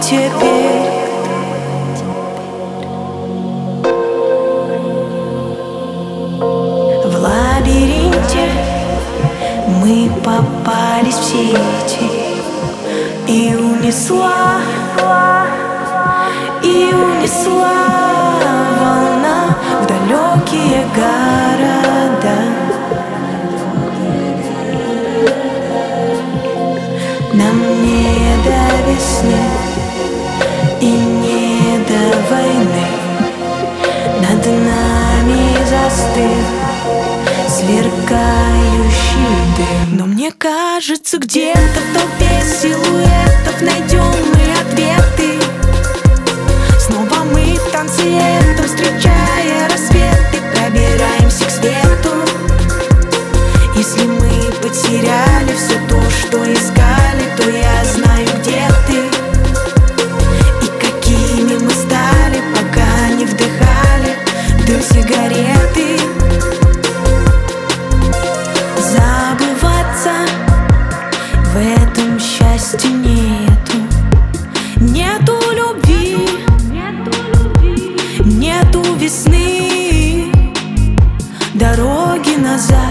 теперь? В лабиринте мы попались в сети, и унесла волна в далекие города. Нам не до весны и не до войны. Над нами застыл сверкающий дым. Но мне кажется, где-то в толпе силуэтов найдем мы ответы. Снова мы в танце этом, встречая рассветы, пробираемся к свету. Если мы потеряли все то, что искали, то я знаю, где ты и какими мы стали, пока не вдыхали дым сигареты. Забываться в этом счастья нету. Нету любви, нету весны, дороги назад.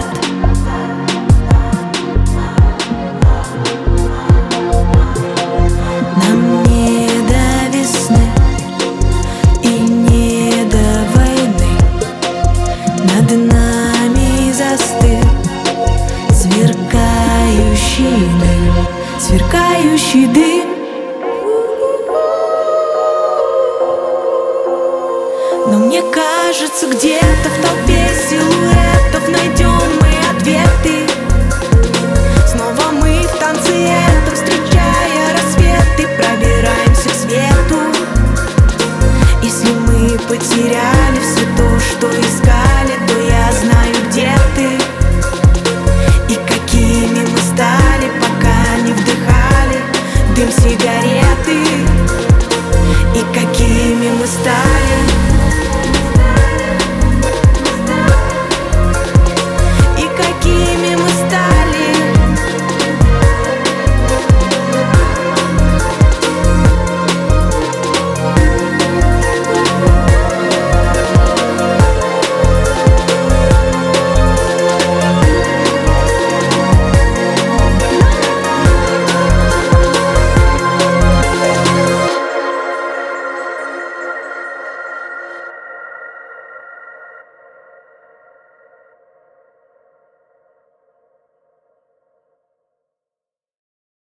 Нам не до весны и не до войны. Над нами застыл сверкающий дым, сверкающий дым. Но мне кажется, где-то в толпе силуэтов найдем мы ответы. Снова мы в танце этом, встречая рассветы, пробираемся к свету. Если мы потеряли все то, что искали,